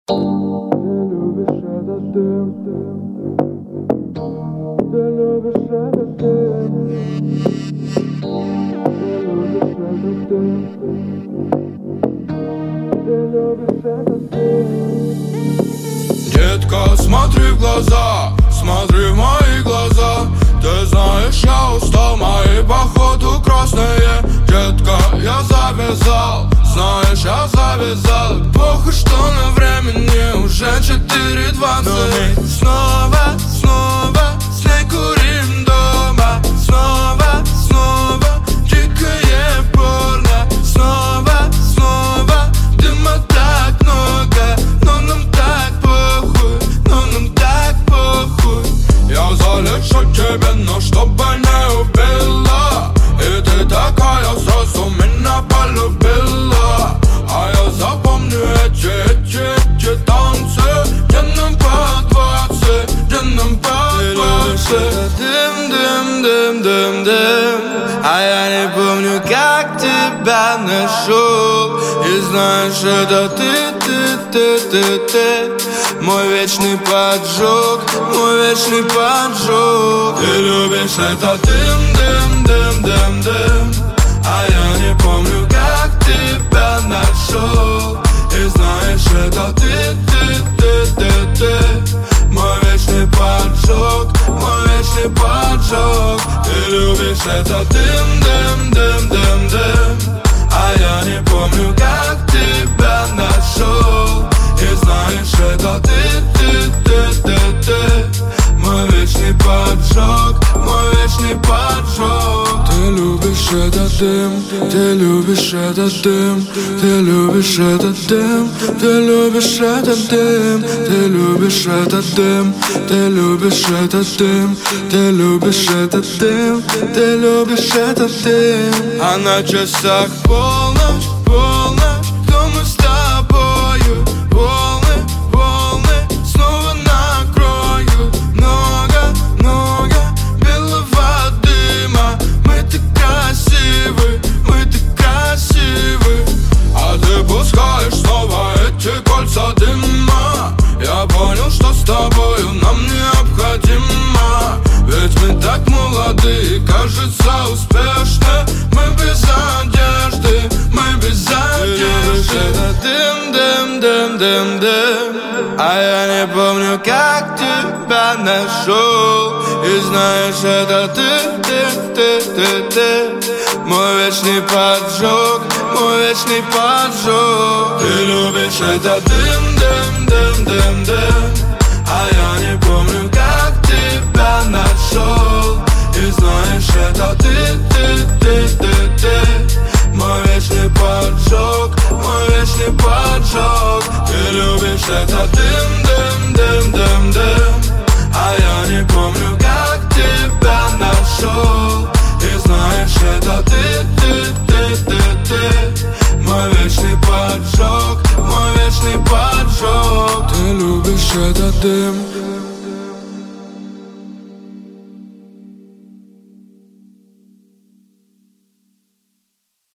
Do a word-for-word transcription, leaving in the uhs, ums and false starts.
любишь этот дым, ты любишь этот дым, ты любишь этот дым, ты любишь этот дым. Детка, смотри в глаза, смотри в мои глаза. Ты знаешь, я устал, мои походу красные. Детка, я завязал, знаешь, я завязал. Плохо, что на времени уже четыре двадцать. Но мы снова, снова с ней курим дома. Снова, снова дикое порно. Снова, снова дыма так много. Но нам так похуй, но нам так похуй. Я залечу тебя, но чтобы не убила. И ты такая сразу меня полюбила. А я запомню эти, эти, эти танцы. Где нам по двадцать, где нам по двадцать. Дым, дым, дым, дым, дым. А я не помню, как тебя нашел. И знаешь, это ты, ты, ты, ты, ты. Мой вечный поджог, мой вечный поджог. Ты любишь это дым, дым, дым, дым, дым. А я не помню, как тебя нашел. И знаешь, это ты, ты, ты, ты, ты. Мой вечный поджог, мой вечный поджог. Ты любишь это дым, дым, дым, дым, дым. А я не помню, как тебя нашел. И знаешь, это ты, ты, ты, ты, ты. Мой вечный поджог, мой вечный поджог. Ты любишь этот дым, ты любишь этот дым, ты любишь этот дым, ты любишь этот дым, ты любишь этот дым, ты любишь этот дым, ты любишь этот дым, ты любишь этот дым. А на часах полночь, полночь, кто мы с тобою? Волны, волны снова накроют. Много, много белого дыма. Мы так красивы, мы так красивы. А ты пускаешь снова эти кольца дыма. Я понял, что с тобою нам необходимо. Ведь мы так молоды, кажется успешны. Мы без одежды, мы без одежды. Это дым, дым, дым, дым, дым. А я не помню, как тебя нашел. И знаешь, это ты, ты, ты, ты, ты. Мой вечный поджог, мой вечный поджог. Ты любишь это дым, дым, дым, дым, дым. А я не помню, как тебя нашел. И знаешь, это ты, ты, ты, ты, ты. Мой вечный поджог, мой вечный поджог. Ты любишь это дым, дым, дым, дым, дым. А я не помню, как тебя нашел. И знаешь, это ты, ты, ты, ты, ты. Мой вечный поджог, мой вечный поджог. Ты любишь этот дым,